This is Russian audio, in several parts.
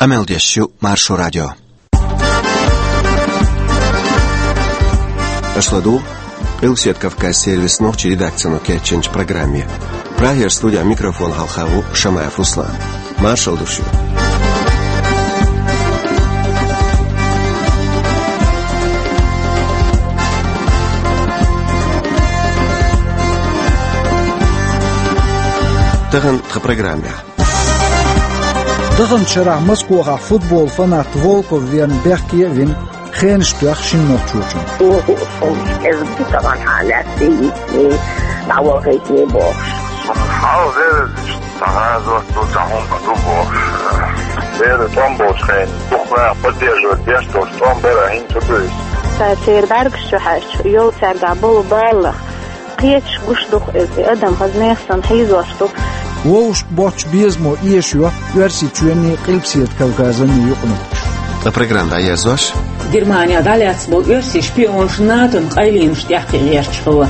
Qameldeshu Marsho Radio. Ашладу Илсет Кавказ сервис ночи редакцию кетченч программе. Прагер студия микрофон Халхаву Шамаев Руслан. Маршал душу. Таган в программе. Таган вчера Москва футбол фанат Волков вен Берки вен خينشتو أخشين نوتشوشن. Ez طبعا حالات سيئة دعواتي بوش. حاضر تعازوا تزعمون بدوبوش. بير تومبوش خين بخوا بديجو ديشتو تومبرا هين تدويس. سير داركشو حاش يو سعد بول بالا. قيتش قشدوخ أدم هزنيخسن حيزوشتو. ووش بوش بيزمو إيشوا يرسي تشويني قلبسيت كوكازني يقنطش. La программа «Аязош». Германия далец был версий шпионш натон айлин штяхи ерчхова.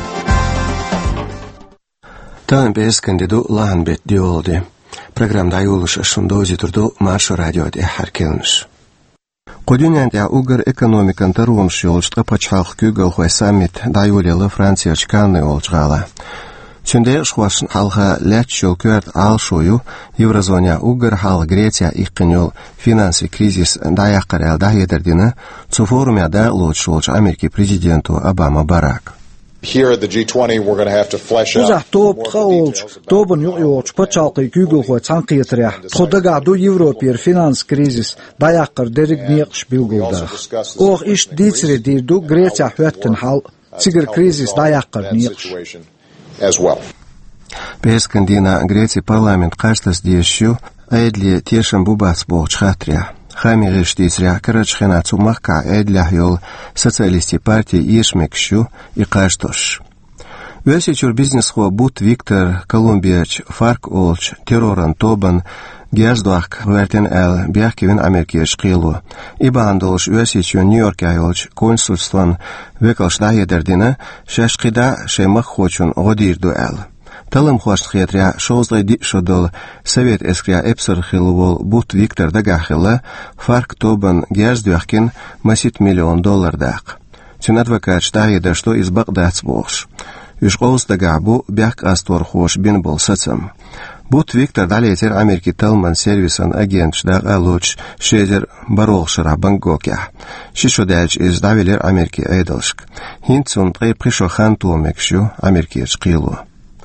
Там бескандиду лахан бет диолди. Программа «Даюлыш» шундози турду Маршо радио де харкелныш. Кодюнян я угар экономикан тарунш йолчтка пачхалх кюгал хуай саммит даюлела Франция чканны олчгала. Чунде шхвашн халха ляччол кюрт алшою Еврозоня угар хал Греция иккеньол финанси кризис даяққар дайедердина цу форуме да лучшолч Америки президенту Обама Барак. Here at the G20 we're going to have to flesh out. Узах топ тхаолч тобын юйоч пачалқы кюгл хуай цанқиетря. Тходагаду Европер финанс кризис даяққар дерек неқш билгулда. Ох иш дицре дирду Греция хуаттен хал цигер кризис даяққар неқш. As well. Бескандина Греции парламент каштас дещу эдли тешам бубац бочхатря. Хамириш дицря карачхена цумахка эдля йол социалисти партии ишмекшу и каштош. Весичур бизнес хо бут Виктор Колумбияч фарк олч терроран тобан гяздуак вертен эл бяхкивен Америкеш қилу. Ибандолш весичур Нью-Йорк айолч консульстван векалш дайедердина шашқида шемах хочун годирду эл. Талым хуашт хетря шоузлай дишодол совет эскря эпсер хилувол бут Виктор дагахила фарк тобан гяздуахкин масит $1 миллион дак. Тюн адвокат штаеда что из Багдадс бохш. Юшқоус дагабу бяк астор хош бин бол сацам. Бут Виктор далетер Америки талман сервисан агент шдаг алуч шезер баролшара Бангокя. Шишодяч из давилер Америки эйдалшк. Хинцун пришо хантуомекшу Америкеш қилу.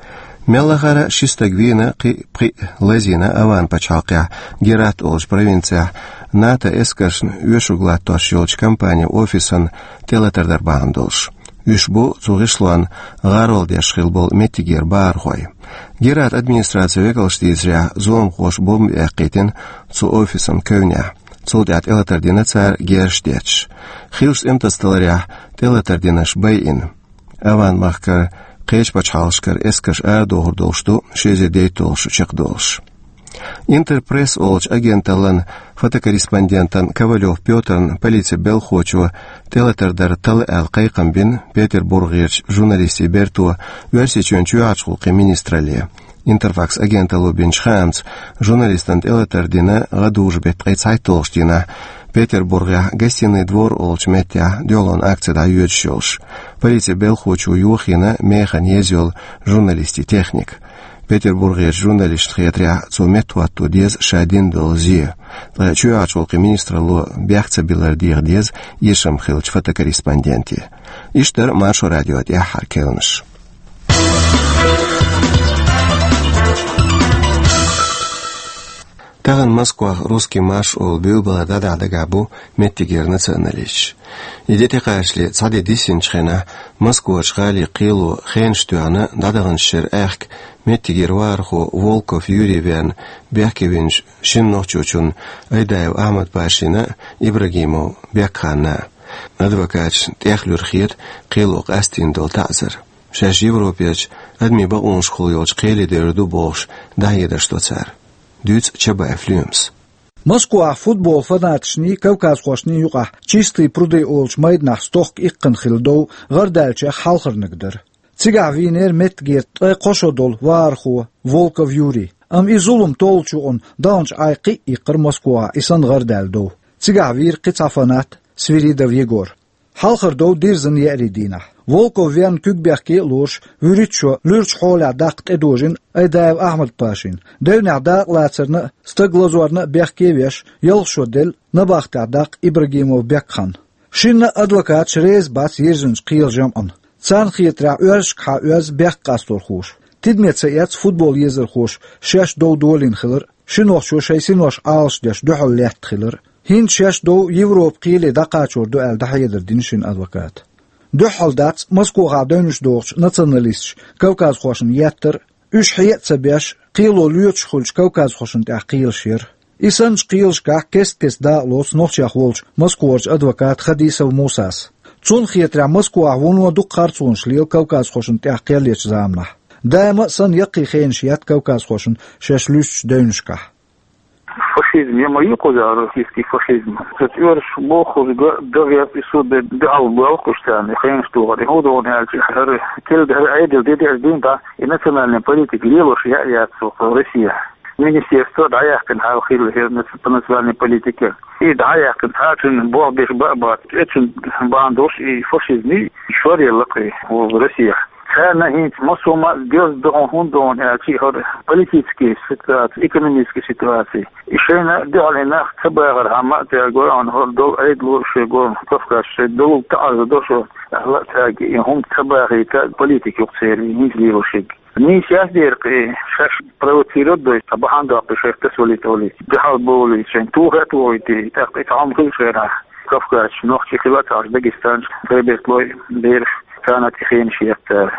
Меллагара шистагвина при лазина аван пачалкя Герат олж провинция НАТО эскашн юшуглатош йолч компания офисан телетердар бандолш. Юшбу цугишлуан гарол дешхил бол метигер бархой. Герат администрация векалштизря зом хош бом экитин цу офисан көвня. Цулдят элетердина цар герштеч. Хилш эмтасталаря телетердинаш бейин. Аван махкар Кэч пачхалшкар эскаш доғырдолшту шезе дейтолш чекдолш. Интерпресс олч агенталан фотокорреспондентан Ковалев Пётр полиция Белхочу телетердар тал алқайқамбин Петербургерч журналисти Берту версичен чуачхулқи министрале. Интерфакс агенталу бенчхамц журналистант элетердина гадужбет қайцайтолштина Петербурга гостиный двор олчметя делон акцияда юечшолш. Полиция Белхочу юхина механ езел журналисти техник. Петербурге журналист хетря цуметуату дез шадин долзи. Чуачулки министра ло бяхца билардир дез ешам хилч фотокорреспонденти. Иштер Маршо радио я харкелныш. Таган Москва русский марш ол бил балада дагабу меттигер националиш. Идете кашли цаде дисинчхена Москва шгали қилу хенштуана дадаган шер эхк меттигер варху Волков Юрий вен Бяхкевинч шиннохчучун Айдаев Ахмад Пашина Ибрагимов Бякхана. Адвокат техлюрхит қилуқ астиндол тазыр. Шаш Европеч адми багунш хулйолч қели дерду бош дайеда что цар. Дюц Чабаев Люмс. Москва футбол фанатшни Кавказ хошни юqa чистый пруды олч майднах стох иккын хилдоу гардалча халхырныкдыр. Цига винер метгерт қошодол варху Волков Юрий. أم إزولم طولشون دانش عايقي إقر موسكوا إسان غردال دو تيغاوير قطعفانات سفيريدا فيغور حالخر دو ديرزن يأري دينا волков вян күгбяхки луш вюричо лурч холя дақт эдожин айдаев Ахмад Пашин дэвнада лацерна стаглазуарна бяхкевеш ялшодел набахтадақ Ибрагимов бякхан шинна адвокат шрез бас ержинч қиылжаман цан хитра өршка өз бяхқастор хуш тидмецаяц футбол езер хуш шеш доудолин хилер шиношо шейсинош алшдеш духаллят хилер هين شاش دو يوروب قيلي دقاتشور دو أل دحيدر دينشين أدوكات دو حالدات مسكو غادونش دوغش ناتشناليستش كوكاز خوشن ياتر اش حيات سبياش قيلو ليوتش خلش كوكاز خوشن تحقيل شير إسانش قيلش كاح كست داقلوس نوخشاخ ولش مسكوورج أدوكات خديسة وموساس تون خيترع مسكو عوونو دو قارتون شليل كوكاز خوشن تحقيل ليش زامنح دائما سن يقي خينشيات كوكاز خوشن شاش ليش دونش كاح фашизм, я мою куда российский фашизм. Затверж бог уже даже эпизоды дал балкуштан, хрен что, и годы он альчхар, кельд айдел дедин да, и национальная политика левош я Россия. Министерство даяхтен хил по национальной политике. И даяхтен хатен бог без баба, этим бандош и фашизм, швария лакы в России. كان هيك مصومة جزء هون هذه политические ситуации, экономические ситуации. إشينا دعنا خبر عما تقول عن هذول أيدلو شيء كفكاش دول تعرض دوشوا لا تاجي هم خبر политики وصيري نيجي وشيء. نيشاس ديرقي شاش بروتيرود دوي طبعا ده بشيء تسولي تولي بحال بولي شين توهت ويتي تعم كل شيء كفكاش نوختي خلات عش داغستان بيت لوي دير كانت خين شيء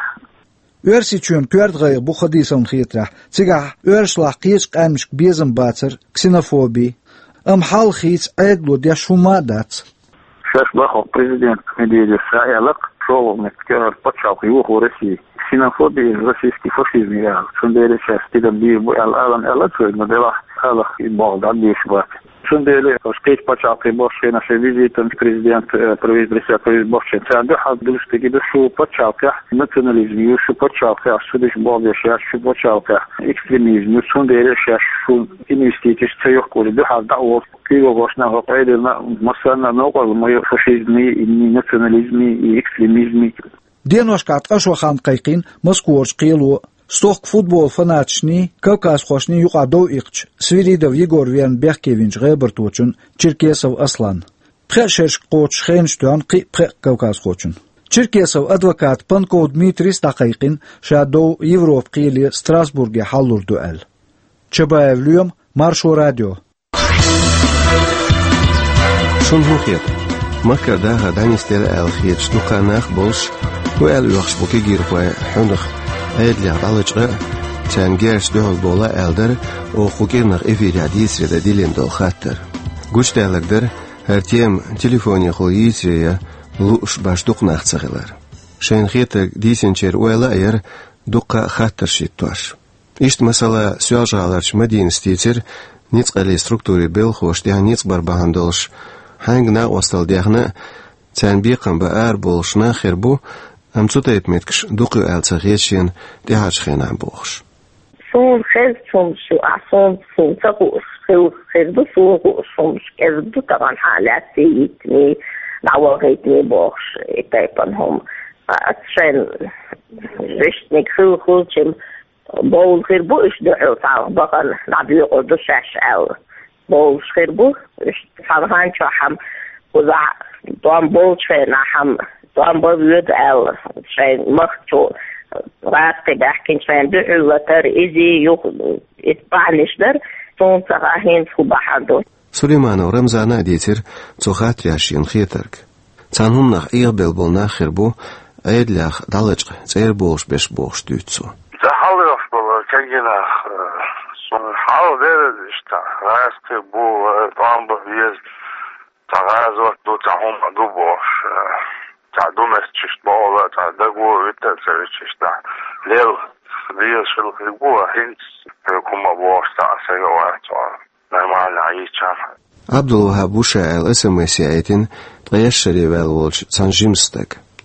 Örsi çön pördğay bu hadisam xitra tsiga örslaq qiç qamş bezim batır ksenofobi am hal xiç aydlu dia shumadat Şaş baxo prezident Medvedev sayalıq şovnik kör почав его в России ксенофобия российский фашизм я шундели сейчас тидам би bu alan alatsoy modela халах и болда бишбат шундели скейт почав и боше наше визитом президент провизбрися боше цанды хадлыштыги шу почав национализм шу почав шудыш болда шу почав экстремизм шундели сейчас шу инвестиции цеёк коли да дауов киго гошна гопайдена масана нокол моё фашизми и национализми и экстремизми Деношкат ашвахан qayqin Moskvorch qilo stoq futbol fanatchni Kavkaz khoshni yuqadov iqch Sviridov Yegor Vern Berkevinch Rebertochun Cherkesov Aslan Preshesh qoch khenshtan qi Kavkaz khochun Cherkesov advokat Pankov Dmitris daqiqin shado Yevroп qili Strasburgga hallur duel Chabayev Lyom Marsho Radio Shunhuqet Makada hadanistele alkhiyat shtuqanaq bolsh وقال يخش بوكي جيرفا حنخ أيدلي عطالجرا تانجيرش دول بولا ألدر وخوكيرنخ إفيري عديس ردا ديلين دول خاتر قوش تالقدر هرتيم تليفوني خو يسريا لوش باش دوقناخ تسغلر شين خيتك ديسنشير ويلا اير دوقا خاتر شيتواش إشت مسألة سياجالرش مدين ستيتر نيتقالي ستركتوري بيل خوش ديها نيتقبر بهاندولش هنگنا وصل ديهنا تنبيقا بآر بولشنا خيربو أمتوتا يتمتكش دوقي ألتغيشين ديهاش خين عن بوخش سون خير سومش وعصون سون تقوش خير دو سومش كير دو طبعا حالات سيتني دعوغيتني بوخش إتايبان هم أتشين رشتني خلچم بول خير بو إش دعو تعالى بقى نعبيقو دو شاش أو بول خير بو إش تعالى شاحم وزع دوام بول شوين نحم دوام بول يد أو شوين مختو راتي بحكين شوين دعو وتر إزي يوخ إتبعنش در تون تغاهين فبحدو سليمان ورمزانا ديتر تخات ياشين خيترك تانهم نخ إيغبل بول ناخر بو أيد لاخ دالجق تير بوش بش بوش دوتسو تحاول بول كجناخ حاول ديرشتا راست بو طعم بيز تغازو دو تعهم دو بوش تعدومس تشت بولا تعدقو ويتسرشتا ليل ليل شلقو هنس كما بوش تعسيوات نعمل عيشان عبد الوهاب وشاعل اسم سيئتين تغيشري والولج تنجمستك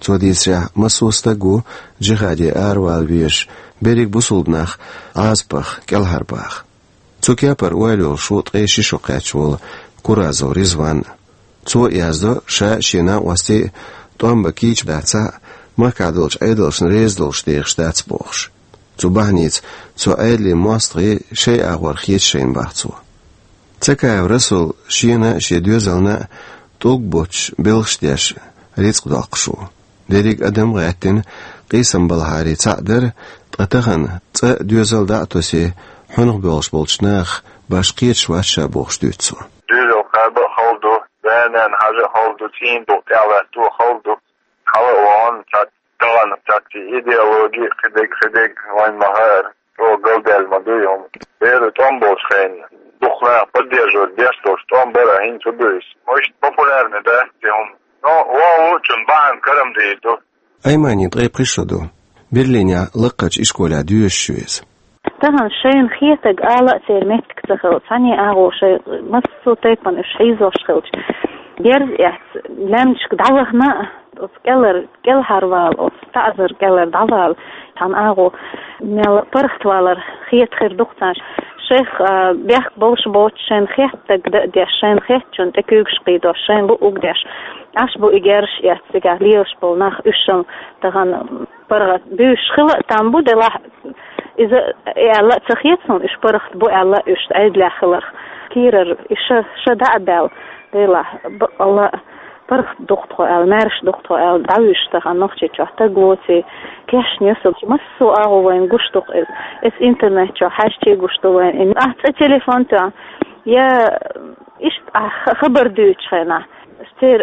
Цодисря масустагу джихади арвалвиш берег бусулбнах азбах келхарбах. Цукяпар уайлюл шут эшишо качвол куразо ризван. Цо яздо ша шина уасти томба кич даца макадолч эдолшн рездолш деш дацбохш. Цу бахниц цо эдли мостри шей агвар хитшейн бахцу. Цекаев расул шина шедюзална толкбоч белштяш рецкудалқшу. Дерек адам гайтин قيسم بالهاري تعدر تغن ديوزل دعتوسي حنق بولش بولشناخ باش قيتش واشا بوخش دوتسو ديزو قابل خلدو بانان حاجة خلدو تين دو تعواتو خلدو حالا وان تغن تاكتي ايديولوجي خدق وين مهار رو قلد المدويهم بيرو توم بولش خين دخلا بديجو ديستوش توم بيرا هين تدويس مش популярны да تيهم نو واو چون بان كرم ديدو أيماني طيب قشدو برلينيا لقج إشكولا ديوشويز تهان شين خيتك آلا سير متك تخلط ثاني آغو شي مصو تيبان إش حيزوش خلط بيرز إحس لامشك دعوه ما أس كل هاروال أس تعذر كلر دعوال تان آغو ميل برخت والر خيت خير دختاش شيخ بيخ بولش بوت شين خيتك ديش شين خيتشون تكوكش قيدو شين بوك ديش عش بو إجارش يحسيقا ليوش بو ناخ إشم تغن برغت بيوش خلق تنبو دلاح إذا إعلاء تخيطهم إش برغت بو إعلاء إش عيد لا خلق كيرر إش شدع بال دلاح الله برغت دختو إعل مارش دختو إعل دعوش تغن نوخشي تشوحتا قوتي كيش نيسل مسو آغو وين قشتوق إس إنترنت جو حاجتي قشتو وين إن تليفون تا يا إش خبر دوش خينا ستير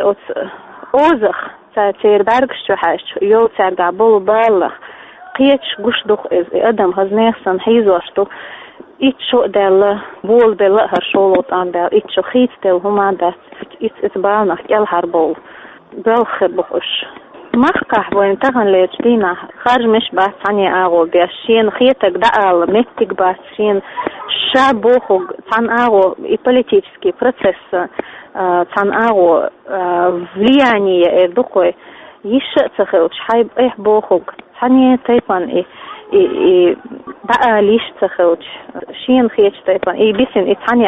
اوزخ تير برگش حاش يو تير قابل بالغ قيتش قشدوخ از ادم هزنيخسن حيزوشتو إتشو دل بول بل هرشولوت عن دل إتشو خيت دل هما دات إتبالنا كل هربول بل خربوش مخكح وين تغن ليجدينا خارج مش بس عني آغو بيشين خيتك دقال متك باسين شابوخو تان آغو إبوليتيفسكي процесс تان آغو влияние دقوي يشتخلش حيب إيه بوخوك تاني تيبان إيه دقال يشتخلش شين خيتش تيبان إيه بيسن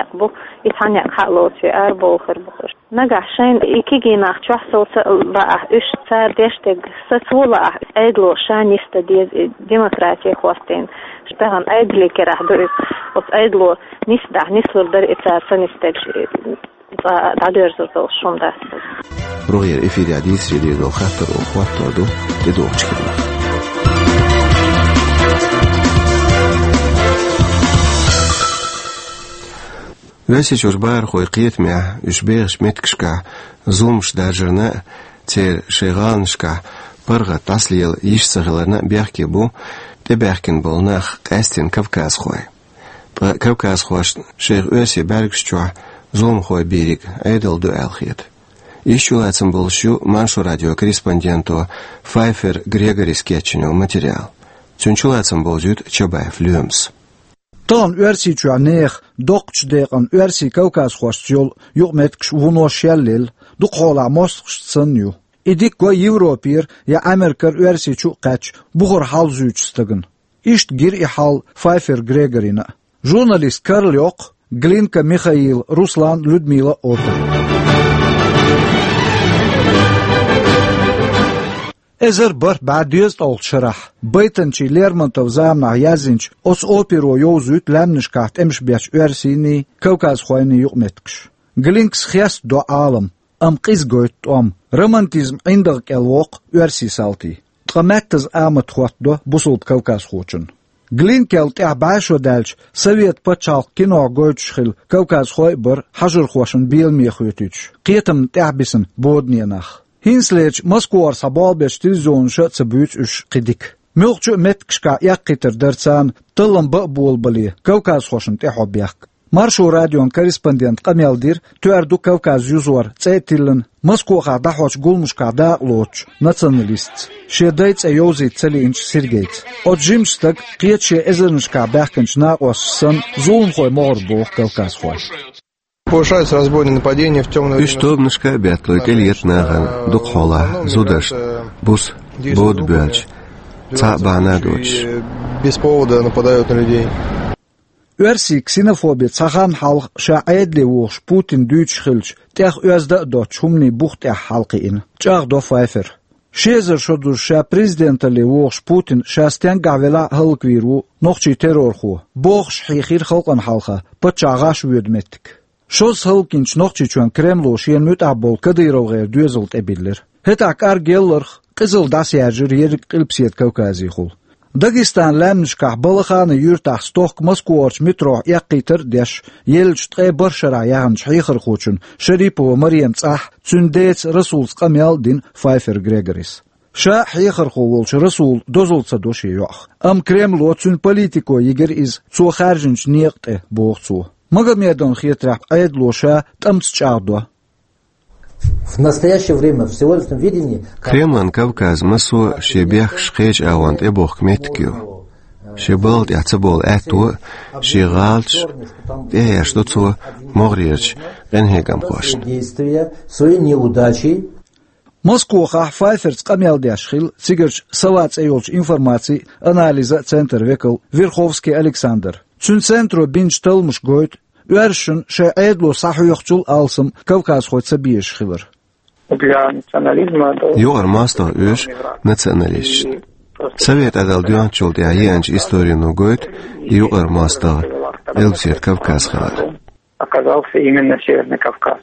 إتانيق حقلوتي أربو خربوخش نجح شين إيكيجي ناخ تشوحسو بقى إش صار ديشتك ستولا أيدلو شان يستدي ديمقراطية خوستين شتغن أيدلي كراح دوئس وس أيدلو نسلر در إتار سنستج دادور زرزو شون داس روغير إفيدي عديس جديدو خاطر وخواتو دو دو چكرنا واسي چوربار خوي قيت مع يشبيغش متكشكا زومش داجرنا تير شيغانشكا برغة تاسليل يشتغلنا بيحكي بو تبيحكن بولناخ قاستين كوكاز خوي كوكاز خوش شيغ واسي باركش چوح زوم خوي بيريك ايدل دو الخيت يشولاتسن بولشو маншу радио корреспонденту Файфер Грегори скетчиню материал. Чунчулатсен болжут Чобаев Люмс. Тон версий чуанех докч декан версий Кавказ хвастьол югметкш вуношеллил духола мосхсценю. Идик го Европир я Америкар версий чу кач бугор халзучстыгын. Ишт гир и хал Файфер Грегорина. Журналист Карл Йок, Глинка Михаил, Руслан Людмила Отто. Эзер бар بعديز طول شرح بيتنشي ليرمنتو زامنا يازنش أس أوبيرو يوزوت لامنش كاحت امش بيش ارسيني كوكاز خويني يقمتكش غلينكس خياس دو عالم قيس قويت رومانتيزم عندك الوق ارسي سالتي تغماتز آمت خوات دو بصولت كوكاز خوچن غلينك التع باشو دالش سويت بچال كينو قويتش خل كوكاز خوي بر حجر خوشن بيل ميخويتوش قيتم تعبسن بودني نخ هينسليج مسكور صبال بيشتيزون شات بيوت اش قديك ملقچو متكشكا يقيتر درسان طلم بقبول بلي كوكاز خوشن تحو بيحك مارشو راديون كوريسبوندنت قميالدير تواردو كوكاز يوزور تسيتيلن مسكوخا دحوش قولمشكا داقلوش ناتسوناليست شيدايتس ايوزي تسلينش سيرجيت اوجيمستك قيتشي ازرنشكا بيحكنش ناقوش سن زولم خوي مغربوخ كوكاز خوي Повышаются разбойные нападения в темное время. Üstobnышка бятлой кельетнаган, духола, зудаш, бус, бодбялч, цабанадоч. Без повода нападают на людей. Örsi ksenofobia цагаан халх шаэдли воош Путин дүйчхэлж тех özда до чумни бухтэ халқи ин. Чаг до файфер. Шезер шоду ша президентали воош Путин шастян гавела халквиру нохчи террорху. Бохш хихир халқан халха пачагаш вөдметтик. Шос халкинч нохчи чуан Кремло шиен мүт абол кадыровгер дүйзылт эбиллер. Хетак аргелларх қызыл дас яжыр ерик қилпсиет Кавкази хул. Дагестан ләмнішках балықаны юртақ сток Москворч метро яқитыр деш елчтқе баршара яғанч хихыр қучын Шарипова Мариям цах цүндец Расулс қамял дин Файфер Грегорис. Ша хихыр қуылч Расул дозылца доши yoq. Ам Кремло цүн политико егер из цу харжинч неқте боғцу. Магомедон хитрах айдлоша тамц чардо. В настоящее время в сегодняшнем видении Кремль Кавказ масу шебех шхеч авант эбох меткю. Шебалт яцабол эту шигалч я что цо могрич энхегам хош. Действия свои неудачи. Москва Файферц камелдяшхил цигерч салац эйолч информации анализа центр векл Верховский Александр. Цун центру бинч талмуш гойт Уэршин ше эдло сахуйохчул алсым Кавказ хоть биеш хилер. Для национализма... Юар мастер уж националист. Совет адал дюанчул де аянч историю нугойт, юар мастер элбсет Кавказ хилер. Оказался именно Северный Кавказ.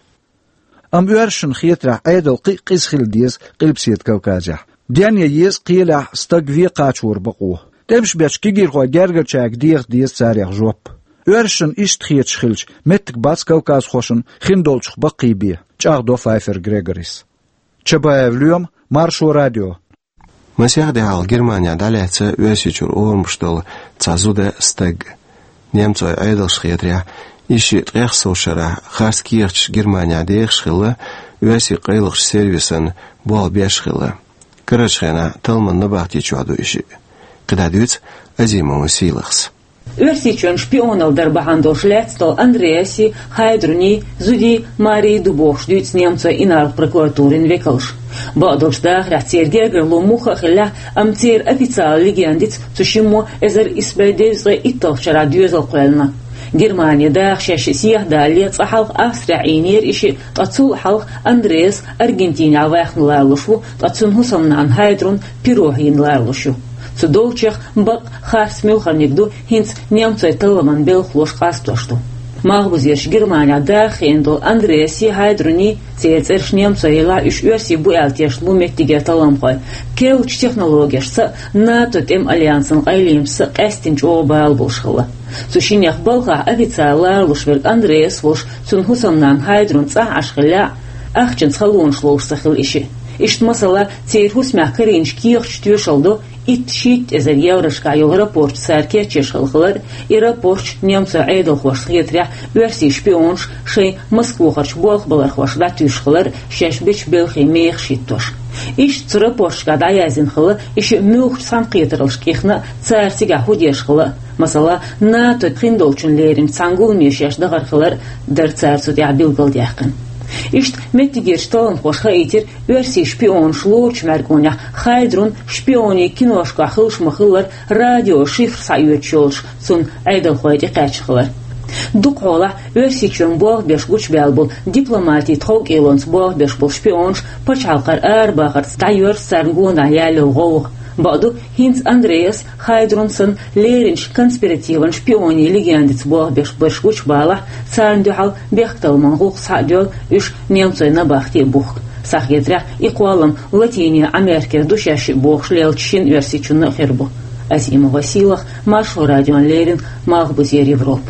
Ам уэршин хитра эдл қисхил диез элбсет Кавказя. Дяня ез қиля стагви қачур бақу. Темш бяч кигирхо гергачак диез царях жоп. Уэршин иштхиет шхилч, меттик бац Кавказ хошин, хиндолчх бақиби, чаг до Файфер Грегорис. Чабаев Люм, Маршу радио. Масяхде ал Германия даляца уэсичур ормштол цазуде стег. Немцой айдалшхиетря, ищи трехсошара, хаскирч Германия деехшхила, уэси қайлыш сервисан буал бешхила. Кырачхена талман набахти чуаду ищи. Кыдадуц азимову силахс. Өрсичен шпионов дарбахандош летстол Андреаси, Хайдруни, Зуди, Марии Дубош, дюйц немца и нарк прокуратурин векалш. Бадолштах рацер гергер ломуха хилля амцер официал легендиц цушимо эзер испейдезре итталшара дюзал қуэлна. Германия дах шаши сиях далее цахалх Австрия инер иши тацул халх Андреас Аргентина авахн лайлушу тацун хусамнан Хайдрун пирогин лайлушу. Цудолчех бак харс милханигду хинц немцой таламан бел хлош кастошту. Махбузеш Германия дахендо Андреаси Хайдруни цецерш немцой ла иш верси буялтеш луметтиге таламхой. Келч технологияшса НАТО тем альянсын айлимсы кастинч обал болшхыла. Цушинях балха официалла лушвер Андреас вош цунхусамнан Хайдрун цах ашхыля ахчин схалун шлоушсахыл иши. Ишт масала цейрхус мягкаринч киехч тюшалдо итшит эзер еврошка йол рапорт сарке чешхалхылар и рапорт немца айдал хош хитря верси шпионш шей Москву харч болх балар хош да тюшхалар шешбич белхи мех шиттош. Иш црапоршка да язинхыла иш мюх санкитралшкихна царсига худешхыла масала НАТО хиндолчун лерим цангул мешеш дагархылар дар царсут я билгалдяхкан. Ишт меттигер шталан хошха этер верси шпион шлоч мергоня Хайдрун шпиони киношка хылшмахылар радио шифр саюечолш сун айдал хойди качхылар. Дукола верси чон бог беш гуч белбул дипломати тхок элонс бог беш бул шпионш пачалкар арбахар стайер саргона яло гох. Баду хинц Андреас Хайдрунсон леринш конспиративан шпиони легендиц бог беш гуч бала сарндюхал бехтал мангух садёл иш немцой на бахте бух. Сахетря и куалам Латиния Америка душащий бог шлелчин версичун на хербу. Азимова силах Маршу радион Лерин Махбузер Европ.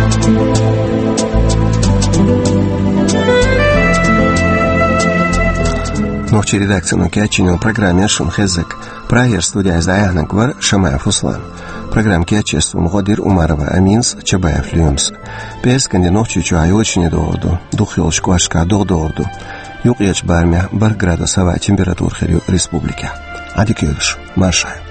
Ночи редакцию Кячинил программе Шунхезек. Прайер студия Заяна Гвар Шамаев Услан. Программ Кячеством Годир Умарова Аминс Чабаев Люмс. Песканди ночи чуай очень недорду. Дух елшквашка дорду. Юг еч бармя бар градусова температура республики. Адикюш Маршай.